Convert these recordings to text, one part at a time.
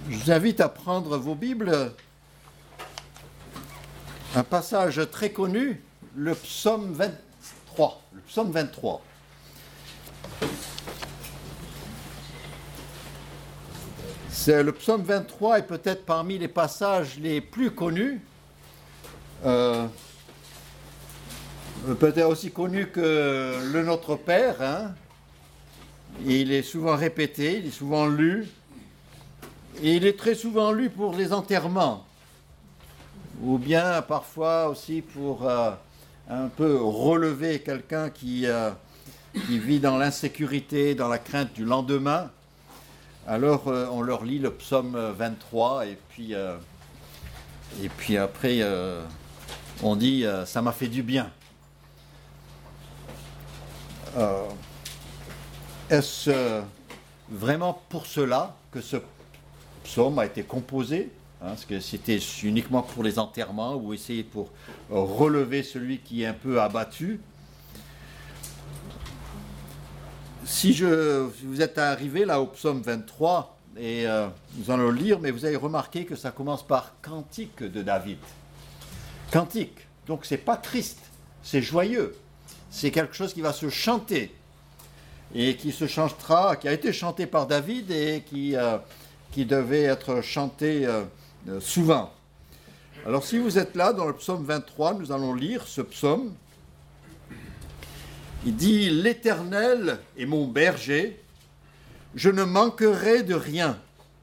Je vous invite à prendre vos Bibles, un passage très connu, le psaume 23. Le psaume 23. Le psaume 23 est peut-être parmi les passages les plus connus, peut-être aussi connu que le Notre Père. Hein. Il est souvent répété, il est souvent lu. Et il est très souvent lu pour les enterrements, ou bien parfois aussi pour un peu relever quelqu'un qui vit dans l'insécurité, dans la crainte du lendemain. Alors on leur lit le psaume 23 et puis après on dit « ça m'a fait du bien ». Est-ce vraiment pour cela que ce psaume a été composé, parce que c'était uniquement pour les enterrements ou essayer pour relever celui qui est un peu abattu. Si vous êtes arrivé là au psaume 23, et nous allons le lire, mais vous avez remarqué que ça commence par cantique de David. Cantique, donc c'est pas triste, c'est joyeux, c'est quelque chose qui va se chanter, et qui a été chanté par David et qui devait être chanté souvent. Alors si vous êtes là dans le psaume 23, nous allons lire ce psaume. Il dit « L'Éternel est mon berger, je ne manquerai de rien.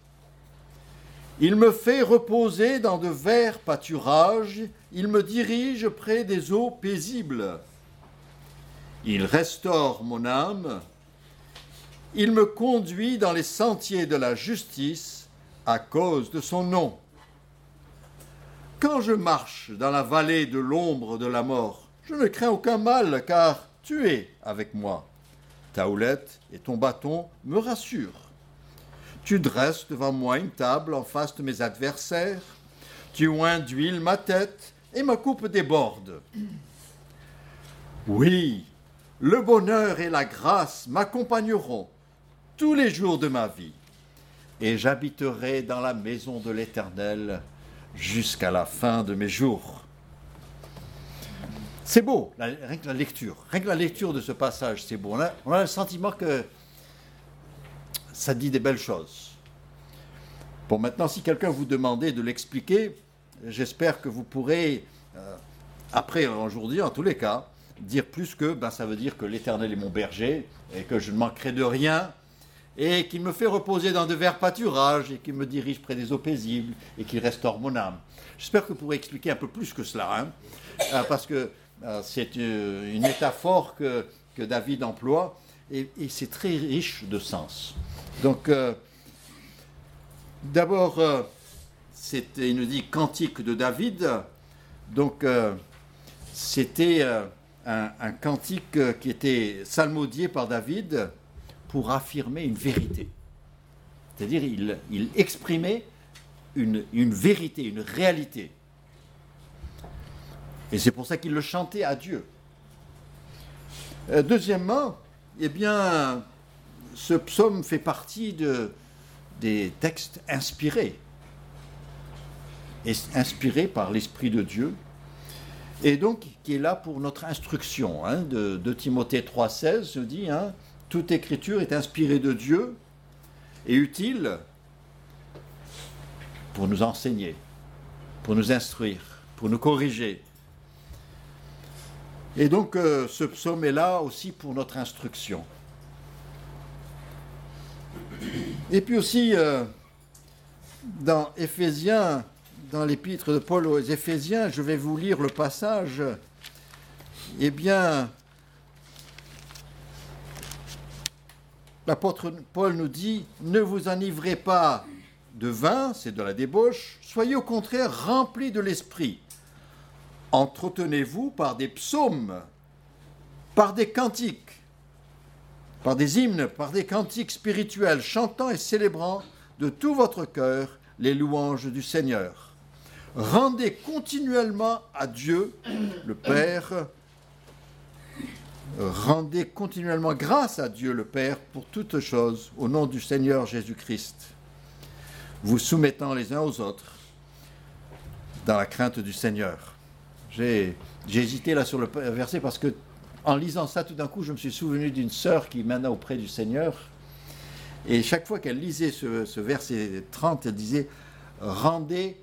Il me fait reposer dans de verts pâturages, il me dirige près des eaux paisibles. Il restaure mon âme. Il me conduit dans les sentiers de la justice à cause de son nom. Quand je marche dans la vallée de l'ombre de la mort, je ne crains aucun mal, car tu es avec moi. Ta houlette et ton bâton me rassurent. Tu dresses devant moi une table en face de mes adversaires. Tu oins d'huile ma tête et ma coupe déborde. Oui, le bonheur et la grâce m'accompagneront tous les jours de ma vie, et j'habiterai dans la maison de l'Éternel jusqu'à la fin de mes jours. C'est beau, rien que la lecture de ce passage, c'est beau. On a le sentiment que ça dit des belles choses. Bon, maintenant, si quelqu'un vous demandait de l'expliquer, j'espère que vous pourrez, après aujourd'hui, en tous les cas, dire plus que, ça veut dire que l'Éternel est mon berger, et que je ne manquerai de rien, et qu'il me fait reposer dans de verts pâturages, et qu'il me dirige près des eaux paisibles, et qu'il restaure mon âme. J'espère que vous pourrez expliquer un peu plus que cela, parce que c'est une métaphore que David emploie, et c'est très riche de sens. Donc, d'abord, il nous dit « Cantique de David », donc c'était un cantique qui était psalmodié par David, pour affirmer une vérité. C'est-à-dire, il exprimait une vérité, une réalité. Et c'est pour ça qu'il le chantait à Dieu. Deuxièmement, ce psaume fait partie des textes inspirés. Inspirés par l'Esprit de Dieu. Et donc, qui est là pour notre instruction. De Timothée 3,16 se dit, toute écriture est inspirée de Dieu et utile pour nous enseigner, pour nous instruire, pour nous corriger. Et donc, ce psaume est là aussi pour notre instruction. Et puis aussi, dans Éphésiens, dans l'épître de Paul aux Éphésiens, je vais vous lire le passage, l'apôtre Paul nous dit « Ne vous enivrez pas de vin, c'est de la débauche, soyez au contraire remplis de l'esprit. Entretenez-vous par des psaumes, par des cantiques, par des hymnes, par des cantiques spirituels, chantant et célébrant de tout votre cœur les louanges du Seigneur. Rendez continuellement à Dieu, le Père, rendez continuellement grâce à Dieu le Père pour toutes choses, au nom du Seigneur Jésus-Christ. vous soumettant les uns aux autres dans la crainte du Seigneur. J'ai hésité là sur le verset parce que en lisant ça, tout d'un coup, je me suis souvenu d'une sœur qui est maintenant auprès du Seigneur. Et chaque fois qu'elle lisait ce verset 30, elle disait « Rendez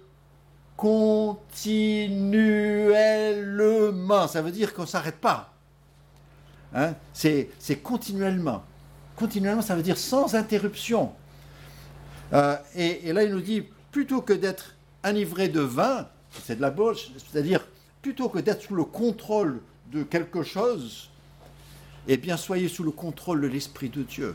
continuellement ». Ça veut dire qu'on ne s'arrête pas. Hein? C'est continuellement. Continuellement, ça veut dire sans interruption. Et là, il nous dit, plutôt que d'être enivré de vin, c'est de la bauche, c'est-à-dire plutôt que d'être sous le contrôle de quelque chose, eh bien, soyez sous le contrôle de l'Esprit de Dieu.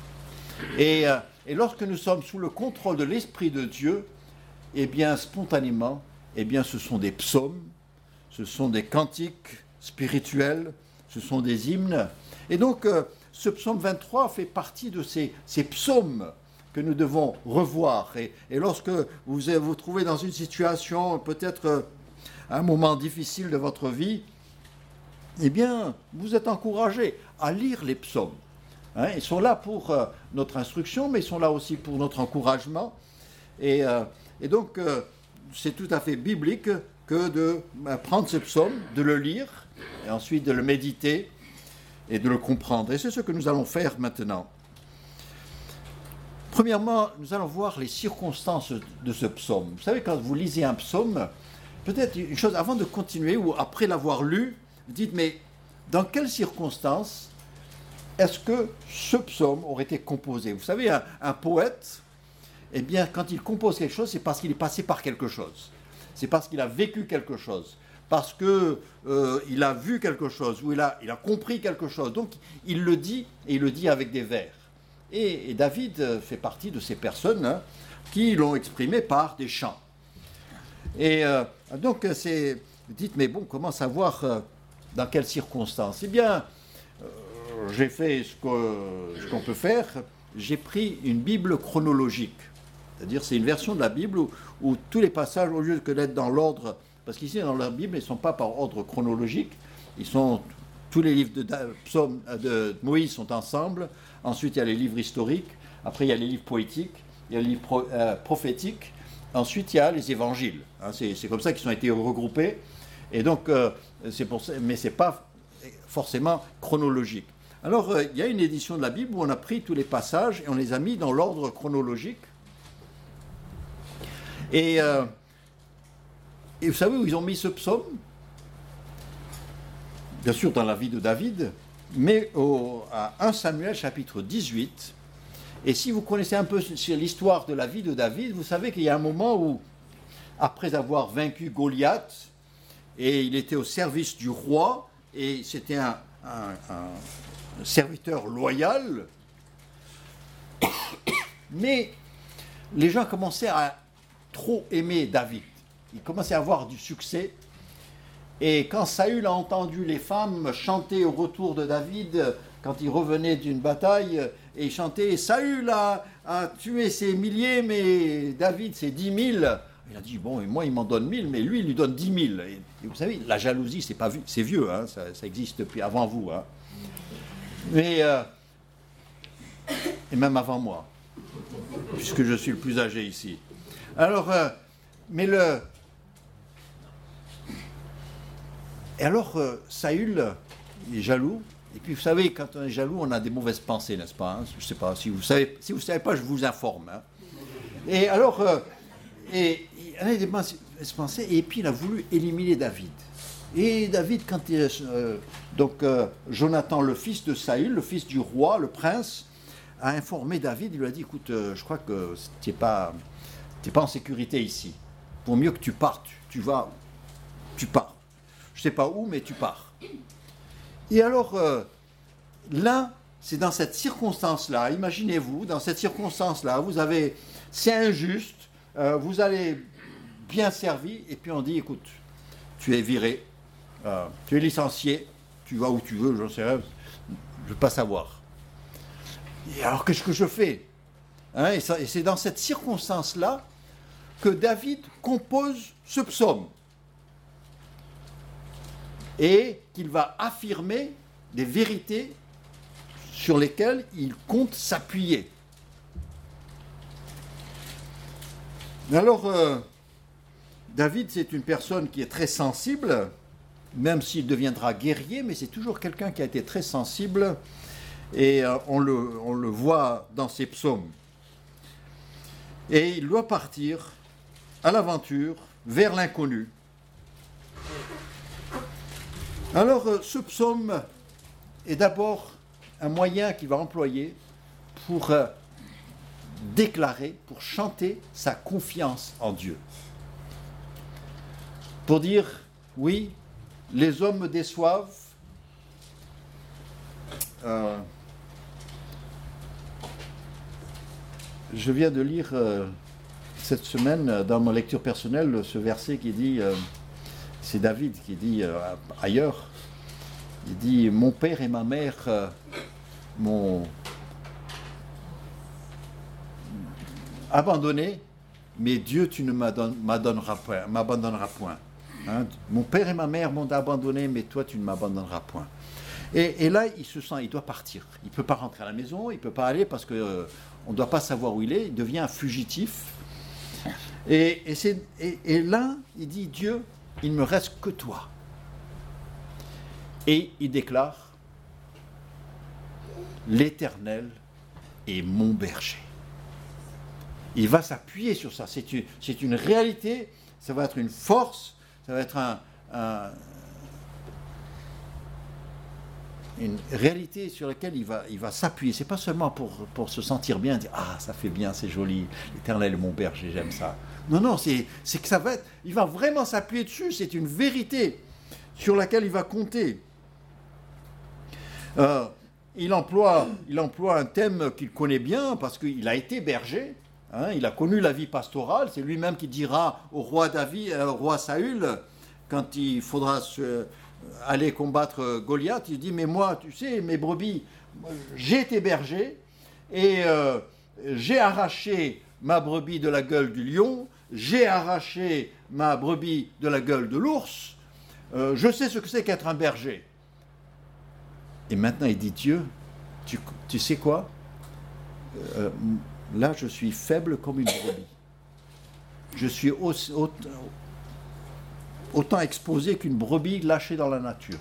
Et lorsque nous sommes sous le contrôle de l'Esprit de Dieu, eh bien, spontanément, eh bien, ce sont des psaumes, ce sont des cantiques spirituels, ce sont des hymnes. Et donc, ce psaume 23 fait partie de ces psaumes que nous devons revoir. Et lorsque vous vous trouvez dans une situation, peut-être un moment difficile de votre vie, eh bien, vous êtes encouragé à lire les psaumes. Hein, ils sont là pour notre instruction, mais ils sont là aussi pour notre encouragement. Et donc, c'est tout à fait biblique que de prendre ce psaume, de le lire, et ensuite de le méditer et de le comprendre. Et c'est ce que nous allons faire maintenant. Premièrement, nous allons voir les circonstances de ce psaume. Vous savez, quand vous lisez un psaume, peut-être une chose, avant de continuer ou après l'avoir lu, vous dites, mais dans quelles circonstances est-ce que ce psaume aurait été composé? Vous savez, un poète, eh bien, quand il compose quelque chose, c'est parce qu'il est passé par quelque chose. C'est parce qu'il a vécu quelque chose. Parce qu'il a vu quelque chose, ou il a compris quelque chose. Donc, il le dit, et il le dit avec des vers. Et David fait partie de ces personnes qui l'ont exprimé par des chants. Et donc, vous dites, mais bon, comment savoir dans quelles circonstances? Eh bien, j'ai fait ce qu'on peut faire. J'ai pris une Bible chronologique. C'est-à-dire, c'est une version de la Bible où tous les passages, au lieu que d'être dans l'ordre, parce qu'ici, dans la Bible, ils ne sont pas par ordre chronologique, tous les livres de Moïse sont ensemble. Ensuite, il y a les livres historiques. Après, il y a les livres poétiques. Il y a les livres prophétiques. Ensuite, il y a les évangiles. Hein, c'est comme ça qu'ils ont été regroupés. Et donc, c'est pour ça, mais ce n'est pas forcément chronologique. Alors, il y a une édition de la Bible où on a pris tous les passages et on les a mis dans l'ordre chronologique. Et vous savez où ils ont mis ce psaume? Bien sûr, dans la vie de David, mais à 1 Samuel chapitre 18. Et si vous connaissez un peu l'histoire de la vie de David, vous savez qu'il y a un moment où, après avoir vaincu Goliath, et il était au service du roi, et c'était un serviteur loyal, mais les gens commençaient à trop aimer David. Ils commençaient à avoir du succès. Et quand Saül a entendu les femmes chanter au retour de David, quand il revenait d'une bataille, et il chantait « Saül a tué ses milliers, mais David c'est 10 000 », il a dit « Bon, et moi il m'en donne 1000, mais lui il lui donne 10 000 ». Et vous savez, la jalousie, c'est vieux, hein, ça existe depuis avant vous. Hein. Et même avant moi, puisque je suis le plus âgé ici. Alors, Saül est jaloux. Et puis, vous savez, quand on est jaloux, on a des mauvaises pensées, n'est-ce pas? Hein? Je ne sais pas. Si vous ne savez pas, je vous informe. Hein? Et alors, il a des mauvaises pensées, et puis il a voulu éliminer David. Et David, quand Jonathan, le fils de Saül, le fils du roi, le prince, a informé David. Il lui a dit, écoute, je crois que tu n'es pas en sécurité ici. Pour mieux que tu partes, tu pars. Je ne sais pas où, mais tu pars. Et alors, là, c'est dans cette circonstance-là, imaginez-vous, dans cette circonstance-là, c'est injuste, vous allez bien servi, et puis on dit, écoute, tu es viré, tu es licencié, tu vas où tu veux, je ne sais rien, je ne veux pas savoir. Et alors, qu'est-ce que je fais? Hein, et c'est dans cette circonstance-là que David compose ce psaume. Et qu'il va affirmer des vérités sur lesquelles il compte s'appuyer. Alors, David, c'est une personne qui est très sensible, même s'il deviendra guerrier, mais c'est toujours quelqu'un qui a été très sensible, et on le voit dans ses psaumes. Et il doit partir à l'aventure vers l'inconnu. Alors, ce psaume est d'abord un moyen qu'il va employer pour déclarer, pour chanter sa confiance en Dieu. Pour dire, oui, les hommes me déçoivent. Je viens de lire cette semaine dans ma lecture personnelle ce verset qui dit, c'est David qui dit ailleurs, il dit « Mon père et ma mère m'ont abandonné, mais Dieu, tu ne m'abandonneras point. Hein? Mon père et ma mère m'ont abandonné, mais toi, tu ne m'abandonneras point. » Et là, il se sent, il doit partir. Il ne peut pas rentrer à la maison, il ne peut pas aller parce qu'on ne doit pas savoir où il devient un fugitif. Et là, il dit, Dieu, il ne me reste que toi. Et il déclare, l'Éternel est mon berger. Il va s'appuyer sur ça. C'est une réalité, ça va être une force, ça va être une réalité sur laquelle il va s'appuyer. C'est pas seulement pour se sentir bien, dire ah ça fait bien, c'est joli, l'Éternel est mon berger, j'aime ça. Non, c'est que ça va être, il va vraiment s'appuyer dessus. C'est une vérité sur laquelle il va compter. Il emploie un thème qu'il connaît bien parce qu'il a été berger. Hein, il a connu la vie pastorale. C'est lui-même qui dira au roi Saül, quand il faudra aller combattre Goliath, il dit, mais moi, tu sais, mes brebis, j'ai été berger et j'ai arraché ma brebis de la gueule du lion, j'ai arraché ma brebis de la gueule de l'ours, je sais ce que c'est qu'être un berger. Et maintenant, il dit, Dieu, tu sais quoi ? Là, je suis faible comme une brebis. Je suis autant exposé qu'une brebis lâchée dans la nature.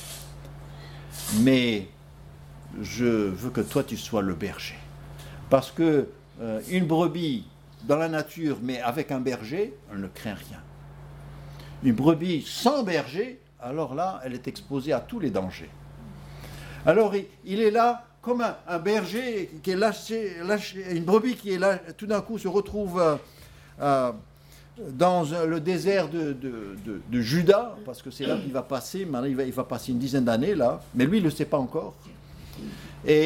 Mais je veux que toi, tu sois le berger. Parce que une brebis dans la nature, mais avec un berger, elle ne craint rien. Une brebis sans berger, alors là, elle est exposée à tous les dangers. Alors, il est là comme un berger qui est lâché, une brebis qui est là, tout d'un coup se retrouve dans le désert de Juda, parce que c'est là qu'il va passer. Maintenant, il va passer une dizaine d'années là, mais lui, il ne le sait pas encore. Et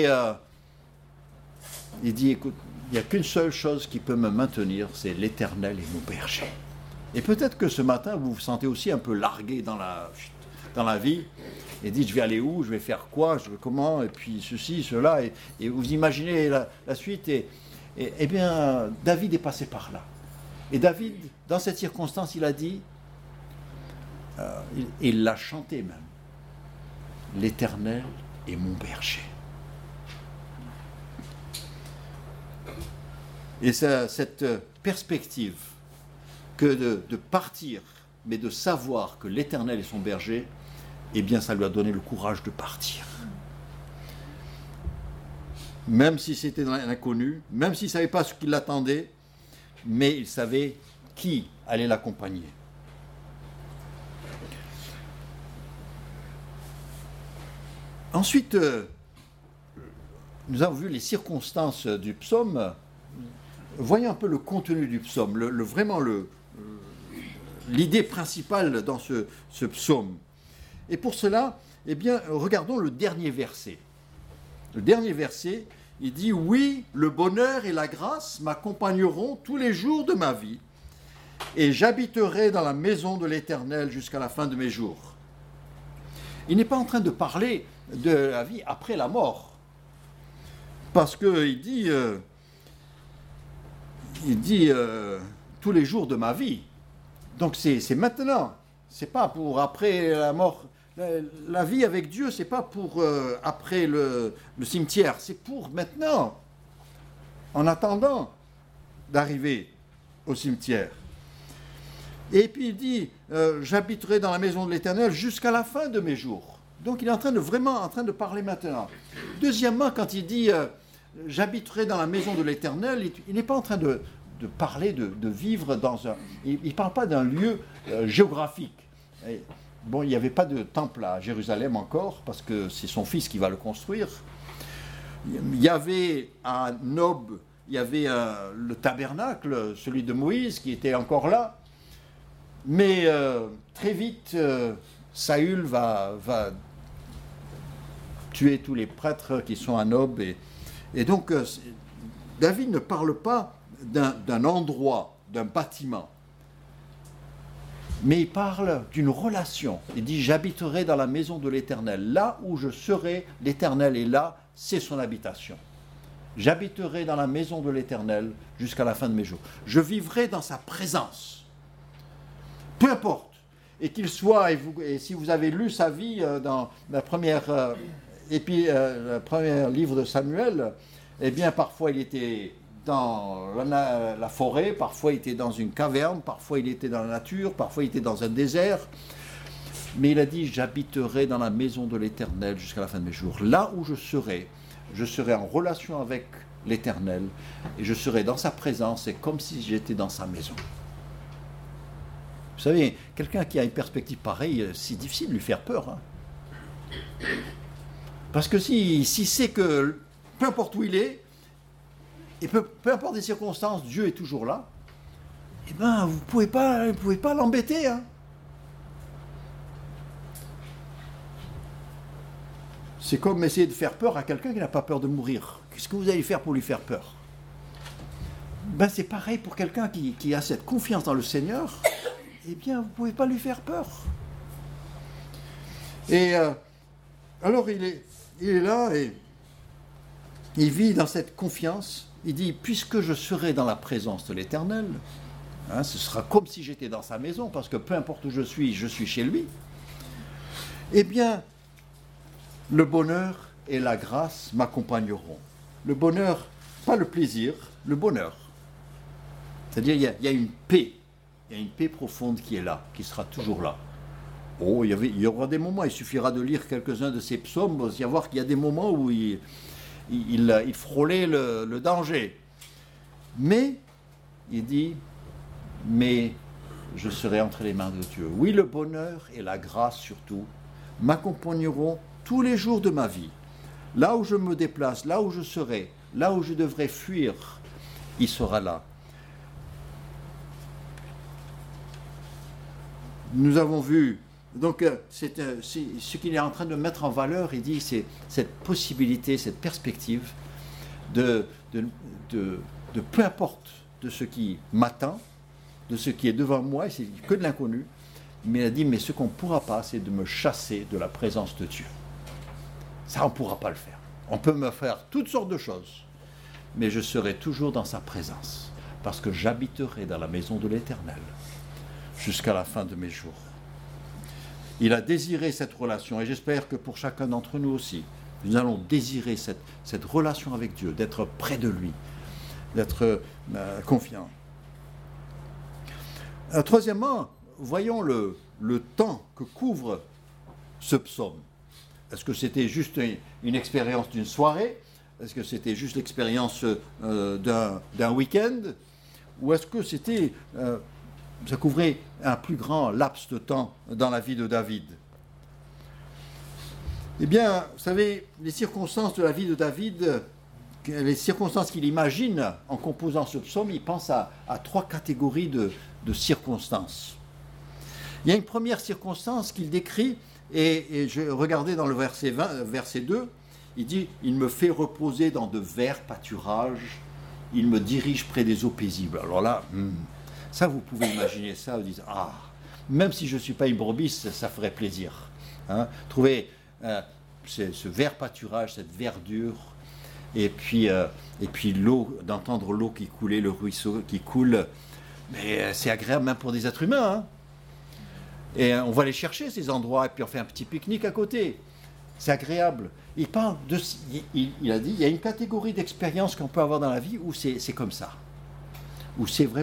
il dit, écoute, il n'y a qu'une seule chose qui peut me maintenir, c'est l'Éternel et mon berger. Et peut-être que ce matin, vous vous sentez aussi un peu largué dans la vie, et dites, je vais aller où, je vais faire quoi, je vais comment, et puis ceci, cela, et vous imaginez la suite, et bien, David est passé par là. Et David, dans cette circonstance, il a dit, il l'a chanté même, l'Éternel est mon berger. Et cette perspective que de partir, mais de savoir que l'Éternel est son berger, eh bien, ça lui a donné le courage de partir. Même si c'était dans l'inconnu, même s'il ne savait pas ce qui l'attendait, mais il savait qui allait l'accompagner. Ensuite, nous avons vu les circonstances du psaume. Voyons un peu le contenu du psaume, vraiment l'idée principale dans ce psaume. Et pour cela, eh bien, regardons le dernier verset. Le dernier verset, il dit « Oui, le bonheur et la grâce m'accompagneront tous les jours de ma vie, et j'habiterai dans la maison de l'Éternel jusqu'à la fin de mes jours. » Il n'est pas en train de parler de la vie après la mort, parce qu'il dit tous les jours de ma vie. Donc c'est maintenant, c'est pas pour après la mort. La vie avec Dieu, c'est pas pour après le cimetière, c'est pour maintenant, en attendant d'arriver au cimetière. Et puis il dit, j'habiterai dans la maison de l'Éternel jusqu'à la fin de mes jours. Donc il est vraiment en train de parler maintenant. Deuxièmement, quand il dit, j'habiterai dans la maison de l'Éternel, il n'est pas en train de parler de vivre dans un... Il ne parle pas d'un lieu géographique. Et, bon, il n'y avait pas de temple à Jérusalem encore, parce que c'est son fils qui va le construire. Il y avait à Nob, il y avait le tabernacle, celui de Moïse, qui était encore là. Mais très vite, Saül va tuer tous les prêtres qui sont à Nob. Et donc, David ne parle pas d'un endroit, d'un bâtiment. Mais il parle d'une relation. Il dit, j'habiterai dans la maison de l'Éternel. Là où je serai, l'Éternel est là, c'est son habitation. J'habiterai dans la maison de l'Éternel jusqu'à la fin de mes jours. Je vivrai dans sa présence. Peu importe. Et qu'il soit, et si vous avez lu sa vie dans le premier livre de Samuel, eh bien parfois il était dans la forêt, parfois il était dans une caverne, parfois il était dans la nature, parfois il était dans un désert. Mais il a dit, j'habiterai dans la maison de l'Éternel jusqu'à la fin de mes jours. Là où je serai en relation avec l'Éternel, et je serai dans sa présence, c'est comme si j'étais dans sa maison. Vous savez, quelqu'un qui a une perspective pareille, c'est difficile de lui faire peur. Hein. Parce que si c'est que, peu importe où il est, et peu importe les circonstances, Dieu est toujours là, eh bien, vous ne pouvez pas l'embêter. Hein. C'est comme essayer de faire peur à quelqu'un qui n'a pas peur de mourir. Qu'est-ce que vous allez faire pour lui faire peur? Ben, c'est pareil pour quelqu'un qui a cette confiance dans le Seigneur. Eh bien, vous ne pouvez pas lui faire peur. Et alors, il est là et il vit dans cette confiance. Il dit, puisque je serai dans la présence de l'Éternel, hein, ce sera comme si j'étais dans sa maison, parce que peu importe où je suis chez lui. Eh bien, le bonheur et la grâce m'accompagneront. Le bonheur, pas le plaisir, le bonheur. C'est-à-dire, il y a une paix. Il y a une paix profonde qui est là, qui sera toujours là. Oh, il y aura des moments, il suffira de lire quelques-uns de ces psaumes, vous allez voir qu'il y a des moments où il frôlait le danger. Mais, il dit, mais je serai entre les mains de Dieu. Oui, le bonheur et la grâce surtout m'accompagneront tous les jours de ma vie. Là où je me déplace, là où je serai, là où je devrais fuir, il sera là. Nous avons vu, donc c'est ce qu'il est en train de mettre en valeur, il dit, c'est cette possibilité, cette perspective de peu importe de ce qui m'attend, de ce qui est devant moi, c'est que de l'inconnu, mais il a dit, mais ce qu'on ne pourra pas, c'est de me chasser de la présence de Dieu. Ça, on ne pourra pas le faire. On peut me faire toutes sortes de choses, mais je serai toujours dans sa présence, parce que j'habiterai dans la maison de l'Éternel jusqu'à la fin de mes jours. Il a désiré cette relation, et j'espère que pour chacun d'entre nous aussi, nous allons désirer cette relation avec Dieu, d'être près de lui, d'être confiant. Troisièmement, voyons le temps que couvre ce psaume. Est-ce que c'était juste une expérience d'une soirée? Est-ce que c'était juste l'expérience d'un week-end? Ou est-ce que c'était... ça couvrait un plus grand laps de temps dans la vie de David. Eh bien, vous savez, les circonstances de la vie de David, les circonstances qu'il imagine en composant ce psaume, il pense à trois catégories de circonstances. Il y a une première circonstance qu'il décrit, et je regardais dans le verset 2, il dit « Il me fait reposer dans de verts pâturages, il me dirige près des eaux paisibles. » Alors là... Ça, vous pouvez imaginer ça, vous dites, ah, même si je ne suis pas une brebis, ça ferait plaisir. Hein. Trouver ce vert pâturage, cette verdure, et puis l'eau, d'entendre l'eau qui coulait, le ruisseau qui coule, mais c'est agréable même pour des êtres humains. Hein. Et on va aller chercher ces endroits, et puis on fait un petit pique-nique à côté. C'est agréable. Il parle de, il a dit, il y a une catégorie d'expériences qu'on peut avoir dans la vie où c'est comme ça. Où c'est vraiment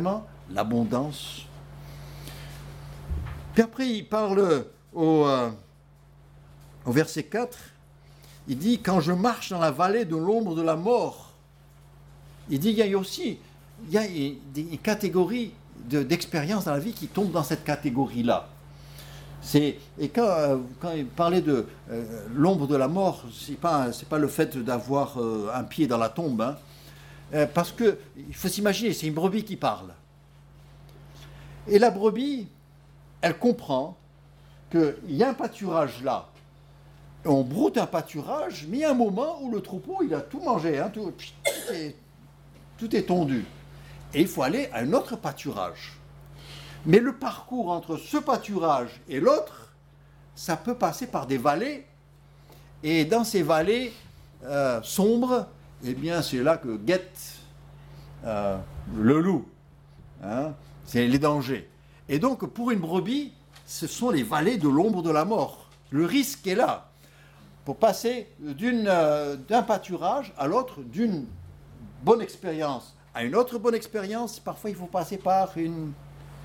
l'abondance. Puis après, il parle au verset 4, il dit, quand je marche dans la vallée de l'ombre de la mort, il dit, il y a aussi des catégories d'expériences dans la vie qui tombent dans cette catégorie-là. Et quand il parlait de l'ombre de la mort, c'est pas le fait d'avoir un pied dans la tombe, hein, parce que il faut s'imaginer, c'est une brebis qui parle. Et la brebis, elle comprend qu'il y a un pâturage là. On broute un pâturage, mais il y a un moment où le troupeau, il a tout mangé, hein, tout est tondu. Et il faut aller à un autre pâturage. Mais le parcours entre ce pâturage et l'autre, ça peut passer par des vallées. Et dans ces vallées sombres, eh bien, c'est là que guette le loup. Hein, c'est les dangers. Et donc, pour une brebis, ce sont les vallées de l'ombre de la mort. Le risque est là. Pour passer d'un pâturage à l'autre, d'une bonne expérience à une autre bonne expérience, parfois il faut passer par une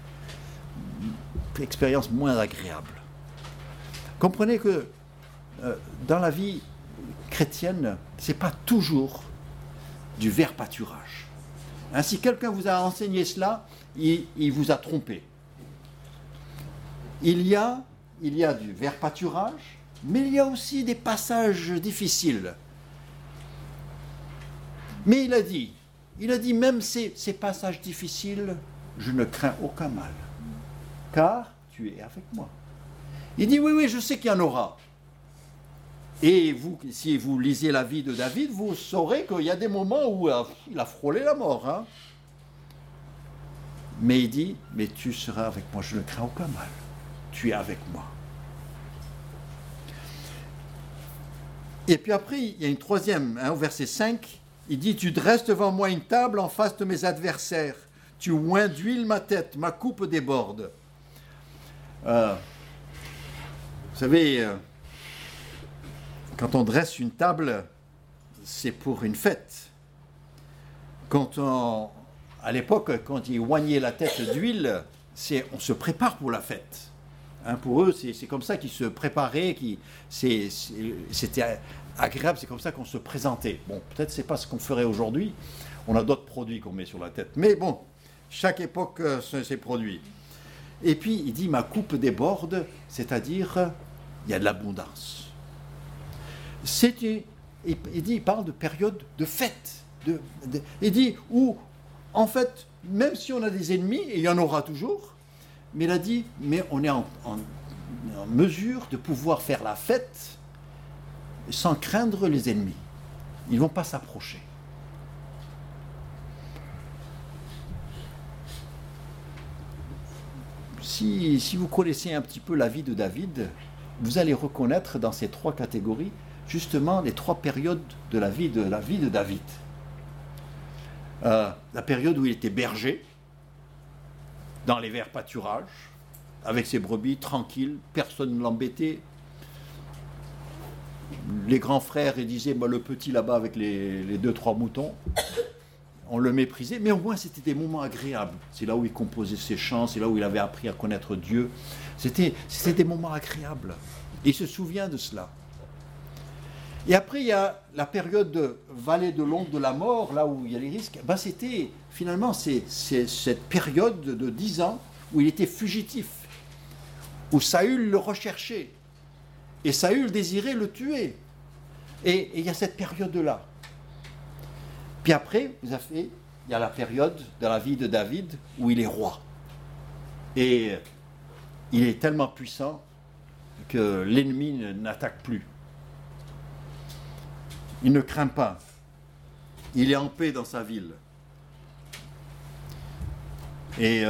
expérience moins agréable. Comprenez que dans la vie chrétienne, ce n'est pas toujours du vert pâturage. Hein, si quelqu'un vous a enseigné cela, il vous a trompé. Il y a du vert pâturage, mais il y a aussi des passages difficiles. Mais il a dit, même ces passages difficiles, je ne crains aucun mal, car tu es avec moi. Il dit, oui, je sais qu'il y en aura. Et vous, si vous lisez la vie de David, vous saurez qu'il y a des moments où il a frôlé la mort. Hein. Mais il dit, mais tu seras avec moi, je ne crains aucun mal. Tu es avec moi. Et puis après, il y a une troisième, au verset 5, il dit, tu dresses devant moi une table en face de mes adversaires. Tu oins d'huile ma tête, ma coupe déborde. Vous savez, quand on dresse une table, c'est pour une fête. À l'époque, quand ils oignaient la tête d'huile, on se prépare pour la fête. Hein, pour eux, c'est comme ça qu'ils se préparaient, c'était agréable, c'est comme ça qu'on se présentait. Bon, peut-être c'est pas ce qu'on ferait aujourd'hui, on a d'autres produits qu'on met sur la tête. Mais bon, chaque époque, ses produits. Et puis, il dit, ma coupe déborde, c'est-à-dire, il y a de l'abondance. Il parle de période de fête. Il dit, où, en fait, même si on a des ennemis, et il y en aura toujours, mais il a dit, mais on est en mesure de pouvoir faire la fête sans craindre les ennemis. Ils ne vont pas s'approcher. Si vous connaissez un petit peu la vie de David, vous allez reconnaître dans ces trois catégories justement les trois périodes de la vie de David. La période où il était berger, dans les verts pâturages, avec ses brebis, tranquille, personne ne l'embêtait. Les grands frères, ils disaient, le petit là-bas avec les 2-3 moutons, on le méprisait, mais au moins c'était des moments agréables. C'est là où il composait ses chants, c'est là où il avait appris à connaître Dieu. C'était des moments agréables. Il se souvient de cela. Et après, il y a la période de vallée de l'ombre de la mort, là où il y a les risques. C'était finalement c'est cette période de 10 ans où il était fugitif, où Saül le recherchait, et Saül désirait le tuer. Et il y a cette période-là. Puis après, il y a la période de la vie de David où il est roi. Et il est tellement puissant que l'ennemi n'attaque plus. Il ne craint pas. Il est en paix dans sa ville. Et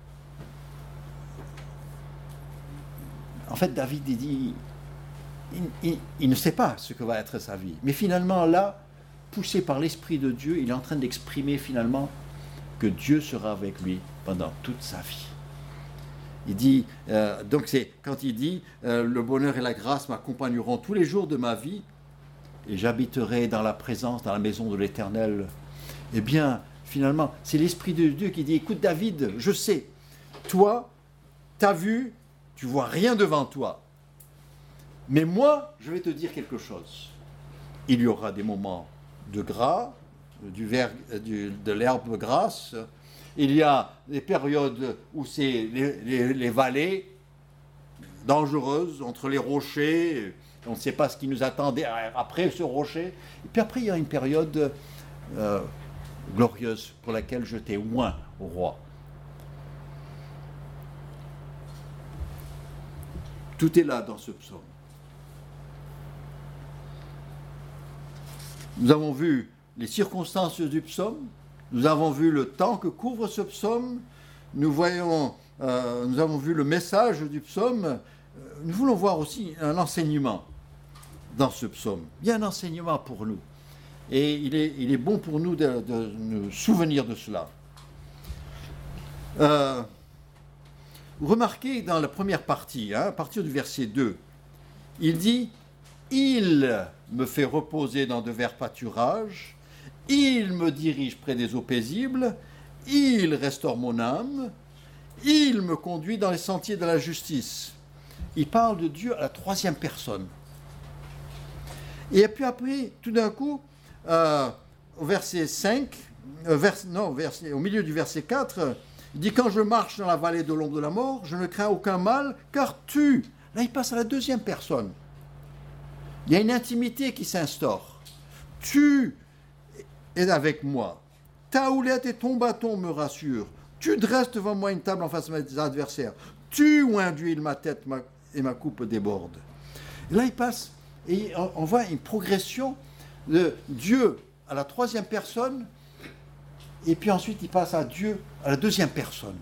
en fait, David, il dit, il ne sait pas ce que va être sa vie. Mais finalement, là, poussé par l'Esprit de Dieu, il est en train d'exprimer finalement que Dieu sera avec lui pendant toute sa vie. Il dit, donc c'est quand il dit, le bonheur et la grâce m'accompagneront tous les jours de ma vie, et j'habiterai dans la maison de l'Éternel. Eh bien, finalement, c'est l'Esprit de Dieu qui dit, écoute David, je sais, toi, tu as vu, tu vois rien devant toi. Mais moi, je vais te dire quelque chose. Il y aura des moments de gras, de l'herbe grasse. Il y a des périodes où c'est les vallées dangereuses entre les rochers. On ne sait pas ce qui nous attend après ce rocher. Et puis après, il y a une période glorieuse pour laquelle je t'ai oint au roi. Tout est là dans ce psaume. Nous avons vu les circonstances du psaume, nous avons vu le temps que couvre ce psaume, nous avons vu le message du psaume, nous voulons voir aussi un enseignement dans ce psaume. Il y a un enseignement pour nous et il est bon pour nous de nous souvenir de cela. Remarquez dans la première partie, à partir du verset 2, il dit « Il me fait reposer dans de verts pâturages, il me dirige près des eaux paisibles, il restaure mon âme, il me conduit dans les sentiers de la justice. » Il parle de Dieu à la troisième personne. Et puis après, tout d'un coup, au verset 5, au milieu du verset 4, il dit « Quand je marche dans la vallée de l'ombre de la mort, je ne crains aucun mal, car tu... » Là, il passe à la deuxième personne. Il y a une intimité qui s'instaure. Tu es avec moi. Ta houlette et ton bâton me rassurent. Tu dresses devant moi une table en face de mes adversaires. Tu oins d'huile ma tête et ma coupe déborde. Et là, il passe, et on voit une progression de Dieu à la troisième personne, et puis ensuite, il passe à Dieu à la deuxième personne.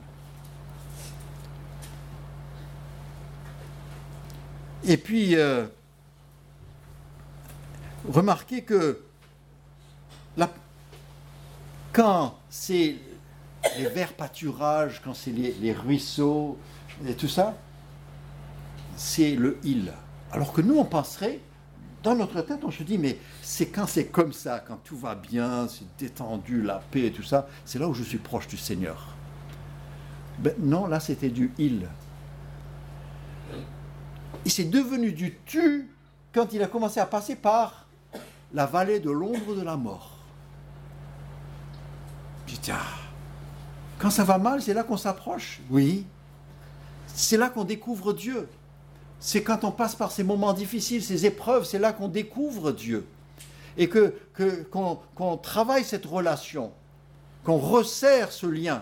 Et puis, remarquez que quand c'est les verts pâturages, quand c'est les ruisseaux et tout ça, c'est le « il ». Alors que nous, on penserait, dans notre tête, on se dit, mais c'est quand c'est comme ça, quand tout va bien, c'est détendu, la paix et tout ça, c'est là où je suis proche du Seigneur. Ben non, là, c'était du « il ». Et c'est devenu du « tu » quand il a commencé à passer par la vallée de l'ombre de la mort. Putain, quand ça va mal, c'est là qu'on s'approche. Oui, c'est là qu'on découvre Dieu. C'est quand on passe par ces moments difficiles, ces épreuves, c'est là qu'on découvre Dieu. Et qu'on travaille cette relation, qu'on resserre ce lien.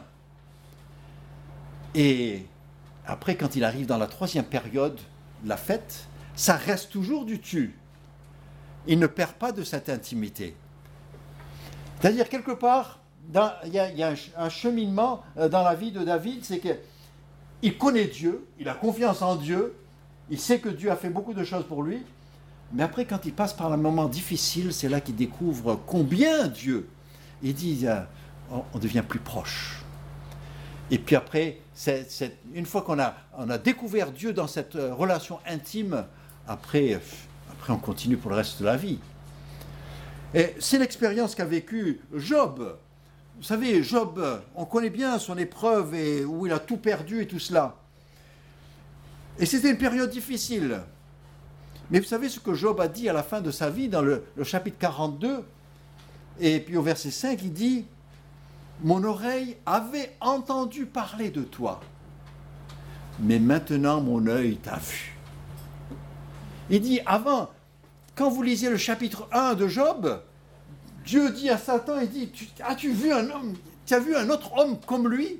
Et après, quand il arrive dans la troisième période, la fête, ça reste toujours du tu. Il ne perd pas de cette intimité. C'est-à-dire, quelque part, il y a un cheminement dans la vie de David, c'est qu'il connaît Dieu, il a confiance en Dieu, il sait que Dieu a fait beaucoup de choses pour lui, mais après, quand il passe par un moment difficile, c'est là qu'il découvre combien Dieu. Il dit, on devient plus proche. Et puis après, une fois qu'on a découvert Dieu dans cette relation intime, après on continue pour le reste de la vie. Et c'est l'expérience qu'a vécue Job. Vous savez, Job, on connaît bien son épreuve et où il a tout perdu et tout cela. Et c'était une période difficile. Mais vous savez ce que Job a dit à la fin de sa vie, dans le chapitre 42, et puis au verset 5, il dit « Mon oreille avait entendu parler de toi, mais maintenant mon œil t'a vu. » Il dit avant, quand vous lisez le chapitre 1 de Job, Dieu dit à Satan, il dit, as-tu vu un homme, tu as vu un autre homme comme lui?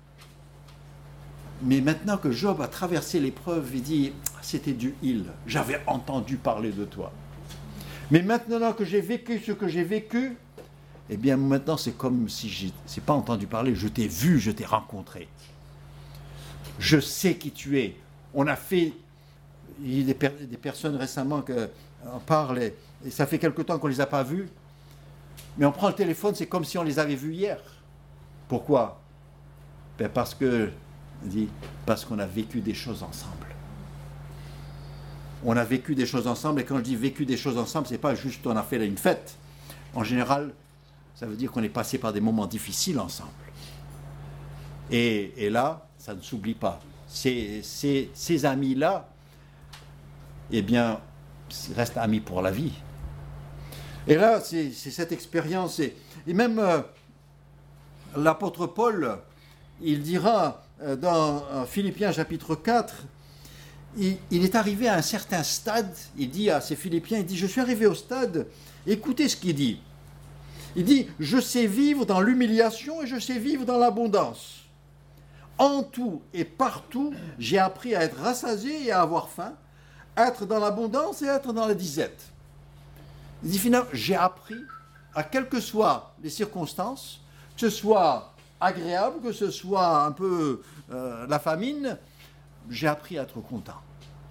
Mais maintenant que Job a traversé l'épreuve, il dit, c'était du « il », j'avais entendu parler de toi. Mais maintenant que j'ai vécu ce que j'ai vécu, eh bien maintenant c'est comme si je n'ai pas entendu parler, je t'ai vu, je t'ai rencontré. Je sais qui tu es. On a fait, il y a des personnes récemment qui en parlent, et ça fait quelque temps qu'on ne les a pas vus, mais on prend le téléphone, c'est comme si on les avait vus hier. Pourquoi? Ben parce qu'on a vécu des choses ensemble. On a vécu des choses ensemble, et quand je dis vécu des choses ensemble, c'est pas juste on a fait une fête. En général, ça veut dire qu'on est passé par des moments difficiles ensemble. Et là, ça ne s'oublie pas. Ces amis-là, eh bien, restent amis pour la vie. Et là, c'est cette expérience. Et même l'apôtre Paul, il dira dans Philippiens chapitre 4, il est arrivé à un certain stade, il dit à ses Philippiens, il dit, je suis arrivé au stade, écoutez ce qu'il dit. Il dit, je sais vivre dans l'humiliation et je sais vivre dans l'abondance. En tout et partout, j'ai appris à être rassasié et à avoir faim, être dans l'abondance et être dans la disette. Il dit finalement, j'ai appris à quelles que soient les circonstances, que ce soit agréable, que ce soit un peu la famine, j'ai appris à être content.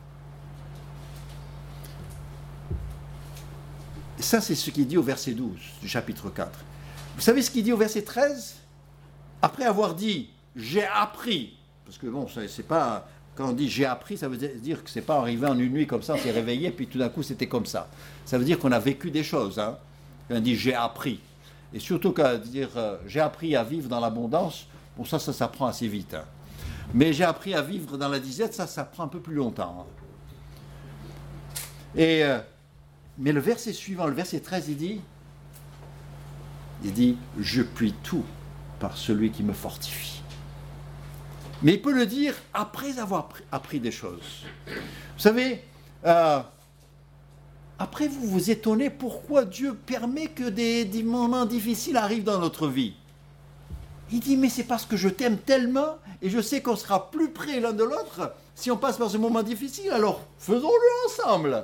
Et ça, c'est ce qu'il dit au verset 12 du chapitre 4. Vous savez ce qu'il dit au verset 13 ? Après avoir dit, j'ai appris, parce que bon, c'est pas... Quand on dit j'ai appris, ça veut dire que c'est pas arrivé en une nuit comme ça, on s'est réveillé, puis tout d'un coup c'était comme ça. Ça veut dire qu'on a vécu des choses. Hein. Quand on dit j'ai appris. Et surtout quand dire j'ai appris à vivre dans l'abondance, bon ça s'apprend assez vite. Hein. Mais j'ai appris à vivre dans la disette, ça prend un peu plus longtemps. Hein. Mais le verset suivant, le verset 13, il dit je puis tout par celui qui me fortifie. Mais il peut le dire après avoir appris des choses. Vous savez, après vous vous étonnez pourquoi Dieu permet que des moments difficiles arrivent dans notre vie. Il dit, mais c'est parce que je t'aime tellement et je sais qu'on sera plus près l'un de l'autre si on passe par ce moment difficile, alors faisons-le ensemble.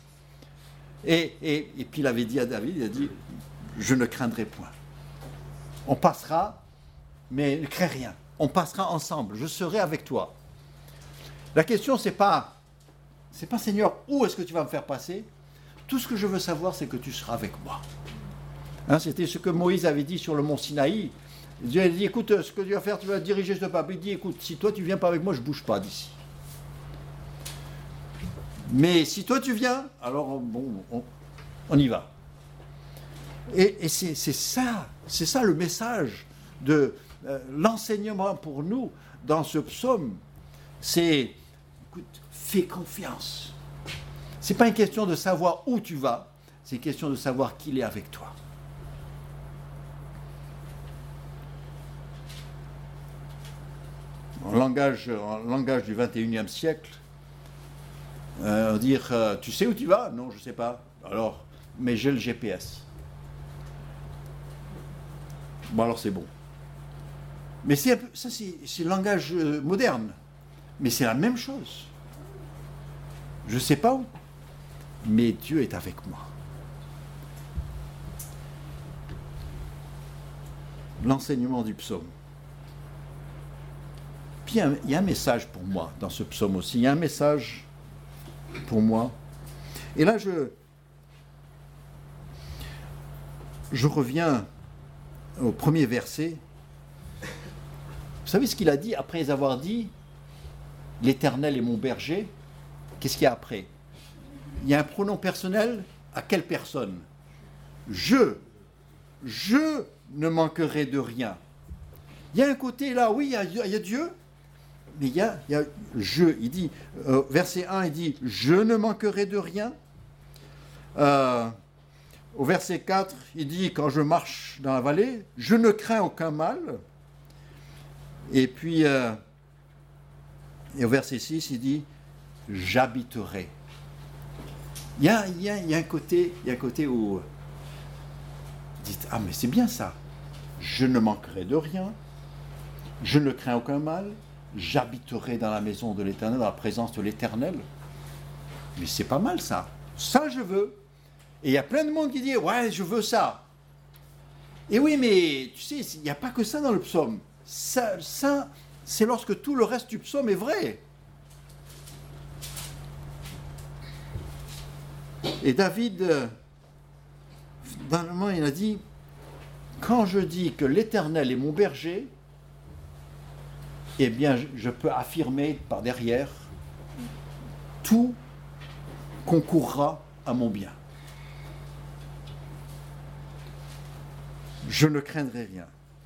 Et puis il avait dit à David, il a dit, je ne craindrai point. On passera, mais ne crains rien. On passera ensemble, je serai avec toi. La question, c'est pas Seigneur, où est-ce que tu vas me faire passer ? Tout ce que je veux savoir, c'est que tu seras avec moi. Hein, c'était ce que Moïse avait dit sur le mont Sinaï. Dieu a dit, écoute, ce que tu vas faire, tu vas diriger ce peuple. Il dit, écoute, si toi tu viens pas avec moi, je ne bouge pas d'ici. Mais si toi tu viens, alors bon, on y va. Et c'est ça le message de... l'enseignement pour nous dans ce psaume, c'est écoute, fais confiance. C'est pas une question de savoir où tu vas, c'est une question de savoir qu'il est avec toi. En langage du 21e siècle, dire tu sais où tu vas ? Non, je sais pas. Alors, mais j'ai le GPS. Bon, alors c'est bon. Mais ça, c'est le langage moderne. Mais c'est la même chose. Je ne sais pas où, mais Dieu est avec moi. L'enseignement du psaume. Puis il y a un message pour moi dans ce psaume aussi. Il y a un message pour moi. Et là, je reviens au premier verset. Vous savez ce qu'il a dit après avoir dit « L'Éternel est mon berger » ? Qu'est-ce qu'il y a après ? Il y a un pronom personnel à quelle personne ? Je ne manquerai de rien. Il y a un côté là, oui, il y a Dieu, mais il y a je. Il dit, verset 1, il dit « Je ne manquerai de rien ». Au verset 4, il dit « Quand je marche dans la vallée, je ne crains aucun mal ». Et puis, et au verset 6, il dit « J'habiterai ». Il y a un côté où vous dites « Ah, mais c'est bien ça. Je ne manquerai de rien. Je ne crains aucun mal. J'habiterai dans la maison de l'Éternel, dans la présence de l'Éternel. » Mais c'est pas mal ça. Ça, je veux. Et il y a plein de monde qui dit « Ouais, je veux ça. » Et oui, mais tu sais, il n'y a pas que ça dans le psaume. Ça, c'est lorsque tout le reste du psaume est vrai. Et David, finalement, il a dit, quand je dis que l'Éternel est mon berger, eh bien, je peux affirmer par derrière, tout concourra à mon bien. je ne craindrai rien.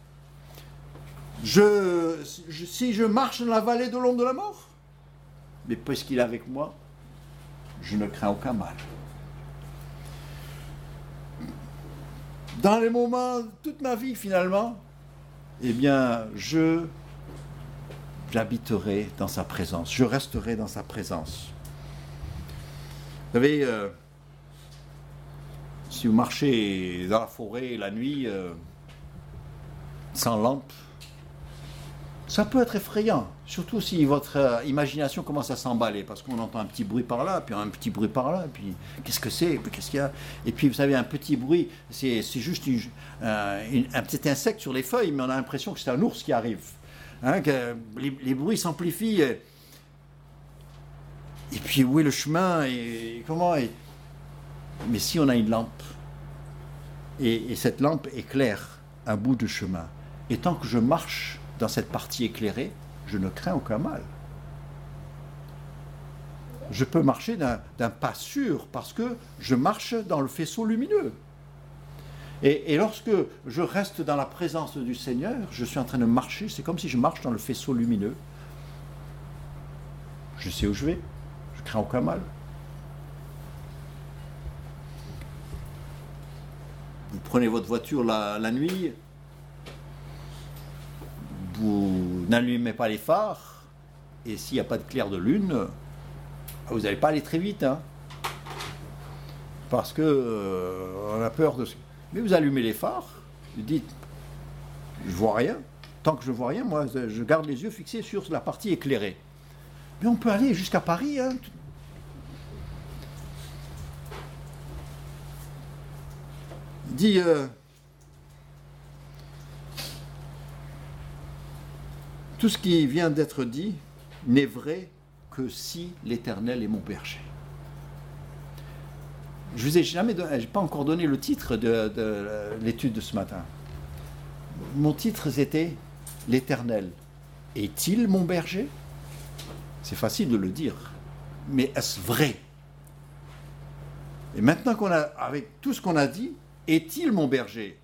Si je marche dans la vallée de l'ombre de la mort, mais puisqu'il est avec moi, je ne crains aucun mal. Dans les moments, toute ma vie finalement, eh bien, j'habiterai dans sa présence, je resterai dans sa présence. Vous savez, si vous marchez dans la forêt la nuit, sans lampe, ça peut être effrayant, surtout si votre imagination commence à s'emballer, parce qu'on entend un petit bruit par là, puis un petit bruit par là, puis qu'est-ce que c'est, puis qu'est-ce qu'il y a? Et puis vous savez, un petit bruit, c'est juste un petit insecte sur les feuilles, mais on a l'impression que c'est un ours qui arrive. Hein, que les bruits s'amplifient. Et puis où est le chemin et comment Mais si on a une lampe, et cette lampe éclaire un bout de chemin, et tant que je marche dans cette partie éclairée, je ne crains aucun mal. Je peux marcher d'un pas sûr parce que je marche dans le faisceau lumineux. Et lorsque je reste dans la présence du Seigneur, je suis en train de marcher, c'est comme si je marche dans le faisceau lumineux. Je sais où je vais, je crains aucun mal. Vous prenez votre voiture la nuit, vous n'allumez pas les phares, et s'il n'y a pas de clair de lune, vous n'allez pas aller très vite, hein, parce que on a peur de... Mais vous allumez les phares, vous dites, je vois rien, tant que je vois rien, moi je garde les yeux fixés sur la partie éclairée. Mais on peut aller jusqu'à Paris, hein. Il dit... tout ce qui vient d'être dit n'est vrai que si l'Éternel est mon berger. Je vous ai jamais donné, j'ai pas encore donné le titre de l'étude de ce matin. Mon titre c'était l'Éternel est-il mon berger? C'est facile de le dire, mais est-ce vrai? Et maintenant qu'on a, avec tout ce qu'on a dit, est-il mon berger?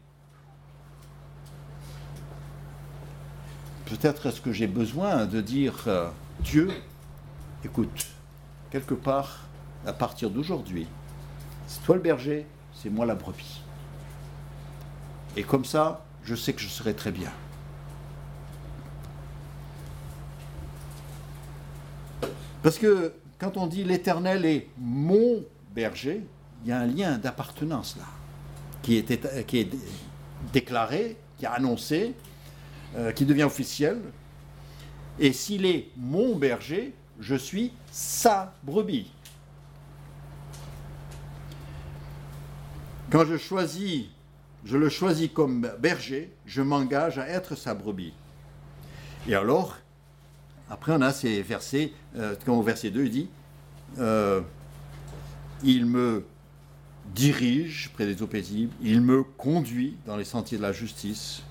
Peut-être est-ce que j'ai besoin de dire Dieu, écoute, quelque part, à partir d'aujourd'hui, c'est toi le berger, c'est moi la brebis. Et comme ça, je sais que je serai très bien. Parce que quand on dit l'Éternel est mon berger, il y a un lien d'appartenance là, qui est déclaré, qui est annoncé, qui devient officiel. Et s'il est mon berger, je suis sa brebis. Quand je le choisis comme berger, je m'engage à être sa brebis. Et alors, après on a ces versets, comme au verset 2, il dit, il me dirige près des eaux paisibles, il me conduit dans les sentiers de la justice.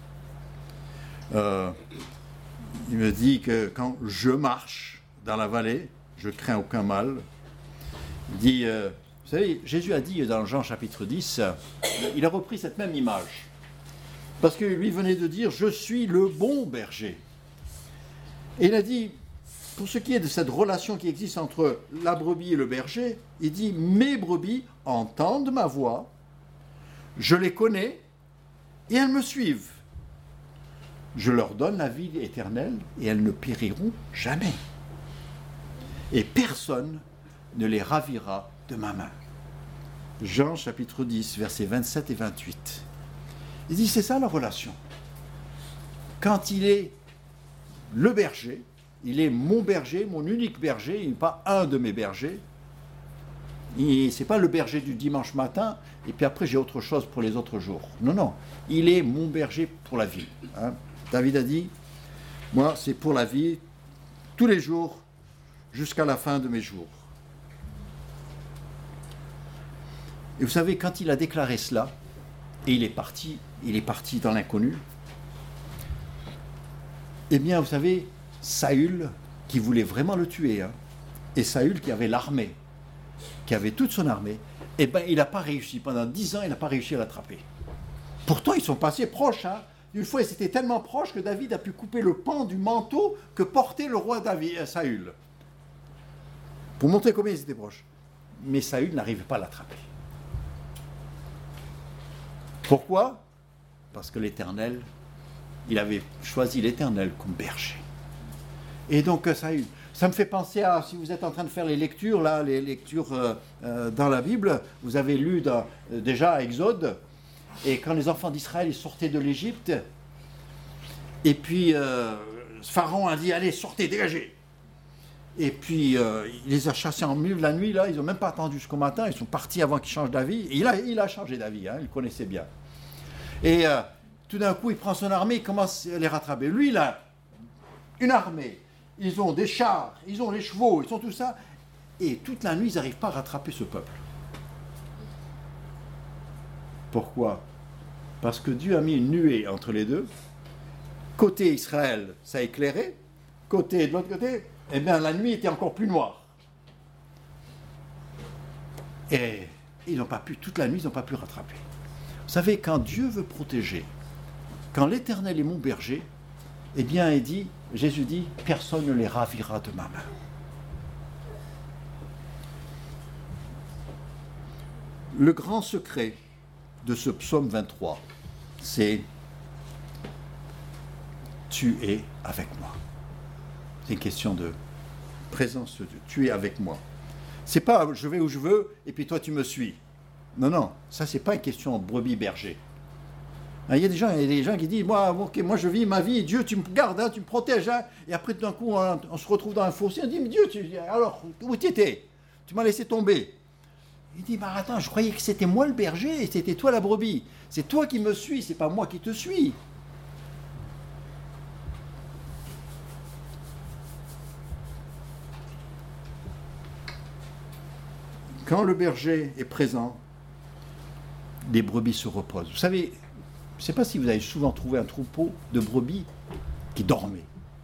Il me dit que quand je marche dans la vallée, je crains aucun mal. Il dit, vous savez, Jésus a dit dans Jean chapitre 10, il a repris cette même image. Parce que lui venait de dire, je suis le bon berger. Et il a dit, pour ce qui est de cette relation qui existe entre la brebis et le berger, il dit, mes brebis entendent ma voix, je les connais et elles me suivent. Je leur donne la vie éternelle et elles ne périront jamais. Et personne ne les ravira de ma main. Jean chapitre 10, versets 27 et 28. Il dit, c'est ça la relation. Quand il est le berger, il est mon berger, mon unique berger, il n'est pas un de mes bergers. Ce n'est pas le berger du dimanche matin, et puis après j'ai autre chose pour les autres jours. Non, non, il est mon berger pour la vie. Hein. David a dit, moi c'est pour la vie, tous les jours, jusqu'à la fin de mes jours. Et vous savez, quand il a déclaré cela, et il est parti dans l'inconnu, eh bien, vous savez, Saül, qui voulait vraiment le tuer, hein, et Saül qui avait l'armée, qui avait toute son armée, eh bien, il n'a pas réussi. Pendant 10 ans, il n'a pas réussi à l'attraper. Pourtant, ils sont passés proches. Hein. Une fois, c'était tellement proche que David a pu couper le pan du manteau que portait le roi Saül. Pour montrer combien ils étaient proches. Mais Saül n'arrivait pas à l'attraper. Pourquoi? Parce que l'Éternel, il avait choisi l'Éternel comme berger. Et donc, Saül, ça me fait penser à, si vous êtes en train de faire les lectures, là, les lectures dans la Bible, vous avez lu déjà Exode, et quand les enfants d'Israël ils sortaient de l'Égypte, et puis Pharaon a dit, allez, sortez, dégagez. Et puis, il les a chassés en milieu de la nuit, là, ils n'ont même pas attendu jusqu'au matin, ils sont partis avant qu'il change d'avis, et il a changé d'avis, hein, il connaissait bien. Et tout d'un coup, il prend son armée, il commence à les rattraper. Lui, il a une armée. Ils ont des chars, ils ont les chevaux, ils ont tout ça. Et toute la nuit, ils n'arrivent pas à rattraper ce peuple. Pourquoi? Parce que Dieu a mis une nuée entre les deux. Côté Israël, ça éclairait. De l'autre côté, eh bien, la nuit était encore plus noire. Et ils n'ont pas pu, toute la nuit, ils n'ont pas pu rattraper. Vous savez, quand Dieu veut protéger, quand l'Éternel est mon berger, eh bien, Jésus dit, personne ne les ravira de ma main. Le grand secret de ce psaume 23, c'est « Tu es avec moi ». C'est une question de présence de Dieu. Tu es avec moi. C'est pas « je vais où je veux et puis toi tu me suis ». Non, ça c'est pas une question de brebis-berger. Il y a des gens qui disent, moi je vis ma vie, Dieu tu me gardes, hein, tu me protèges, hein. Et après tout d'un coup on se retrouve dans un fossé, on dit, mais Dieu, alors où tu étais? Tu m'as laissé tomber. Il dit, bah attends, je croyais que c'était moi le berger et c'était toi la brebis. C'est toi qui me suis, c'est pas moi qui te suis. Quand le berger est présent, les brebis se reposent. Vous savez, je ne sais pas si vous avez souvent trouvé un troupeau de brebis qui dormaient.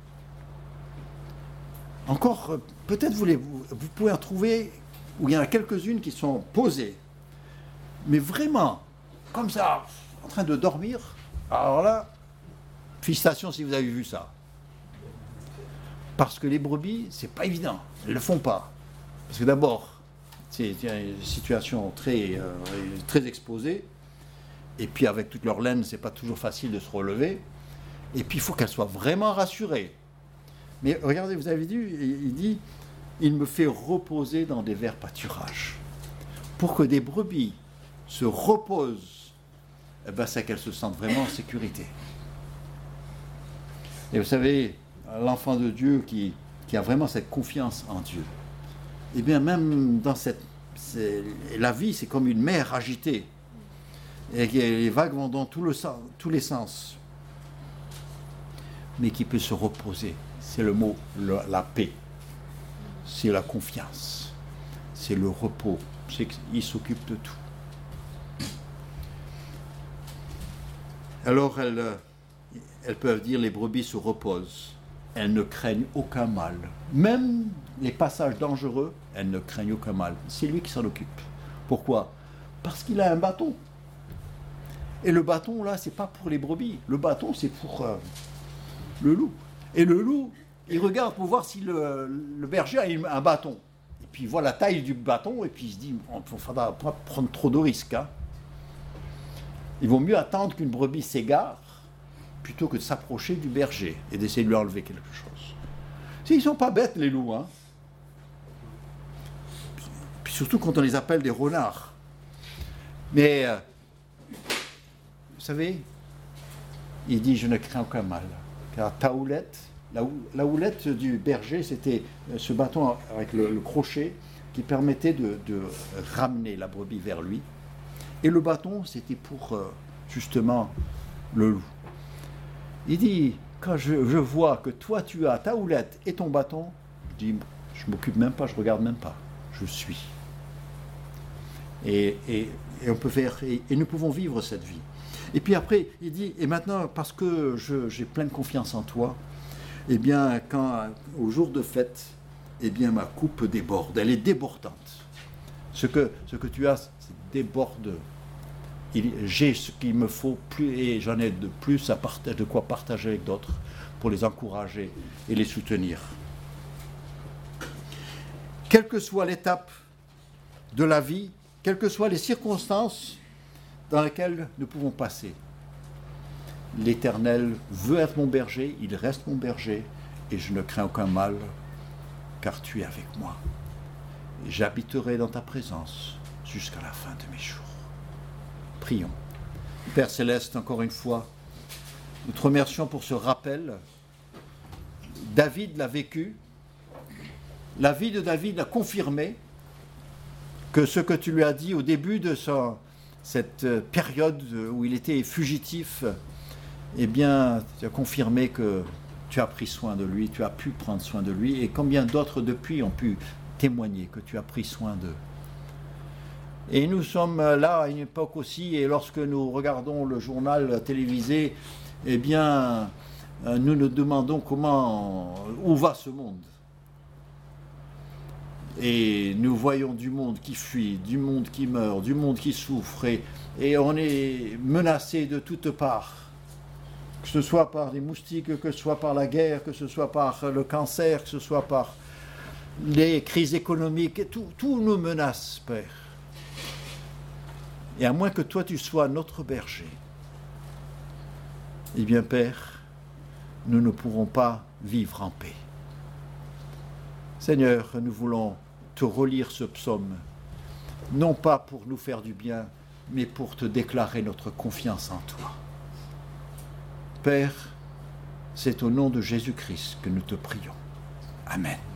Encore, peut-être vous pouvez en trouver où il y en a quelques-unes qui sont posées. Mais vraiment, comme ça, en train de dormir, alors là, félicitations si vous avez vu ça. Parce que les brebis, c'est pas évident, elles ne le font pas. Parce que d'abord, c'est une situation très exposée. Et puis avec toute leur laine, c'est pas toujours facile de se relever. Et puis il faut qu'elles soient vraiment rassurées. Mais regardez, vous avez vu, il dit, il me fait reposer dans des verts pâturages. Pour que des brebis se reposent, eh ben, c'est qu'elles se sentent vraiment en sécurité. Et vous savez, l'enfant de Dieu qui a vraiment cette confiance en Dieu, eh bien même dans la vie, c'est comme une mer agitée. Et les vagues vont dans tous les sens. Mais qui peut se reposer, c'est le mot, la paix. C'est la confiance. C'est le repos. C'est qu'il s'occupe de tout. Alors elles peuvent dire, les brebis se reposent. Elles ne craignent aucun mal. Même les passages dangereux, elles ne craignent aucun mal. C'est lui qui s'en occupe. Pourquoi? Parce qu'il a un bâton. Et le bâton, là, c'est pas pour les brebis. Le bâton, c'est pour le loup. Et le loup, il regarde pour voir si le berger a un bâton. Et puis il voit la taille du bâton, et puis il se dit, il ne faudra pas prendre trop de risques. Hein. Il vaut mieux attendre qu'une brebis s'égare, plutôt que de s'approcher du berger et d'essayer de lui enlever quelque chose. Ils ne sont pas bêtes, les loups. Hein. Puis surtout quand on les appelle des renards. Mais... vous savez, il dit, je ne crains aucun mal. Car ta houlette, la houlette du berger, c'était ce bâton avec le crochet qui permettait de ramener la brebis vers lui. Et le bâton, c'était pour justement le loup. Il dit, quand je vois que toi tu as ta houlette et ton bâton, je dis, je ne m'occupe même pas, je ne regarde même pas, je suis. Et on peut faire, et nous pouvons vivre cette vie. Et puis après, il dit, et maintenant, parce que j'ai pleine confiance en toi, eh bien, au jour de fête, eh bien, ma coupe déborde, elle est débordante. Ce que tu as, c'est déborde j'ai ce qu'il me faut, et j'en ai de plus de quoi partager avec d'autres pour les encourager et les soutenir. Quelle que soit l'étape de la vie, quelles que soient les circonstances dans lesquelles nous pouvons passer, l'Éternel veut être mon berger, il reste mon berger, et je ne crains aucun mal, car tu es avec moi. Et j'habiterai dans ta présence jusqu'à la fin de mes jours. Prions. Père Céleste, encore une fois, nous te remercions pour ce rappel. David l'a vécu. La vie de David a confirmé que ce que tu lui as dit au début de cette période où il était fugitif, eh bien, tu as confirmé que tu as pris soin de lui, tu as pu prendre soin de lui, et combien d'autres depuis ont pu témoigner que tu as pris soin d'eux. Et nous sommes là à une époque aussi, et lorsque nous regardons le journal télévisé, eh bien, nous nous demandons où va ce monde. Et nous voyons du monde qui fuit, du monde qui meurt, du monde qui souffre, et on est menacé de toutes parts. Que ce soit par des moustiques, que ce soit par la guerre, que ce soit par le cancer, que ce soit par les crises économiques, tout nous menace, Père. Et à moins que toi tu sois notre berger, eh bien, Père, nous ne pourrons pas vivre en paix. Seigneur, nous voulons te relire ce psaume, non pas pour nous faire du bien, mais pour te déclarer notre confiance en toi. Père, c'est au nom de Jésus-Christ que nous te prions. Amen.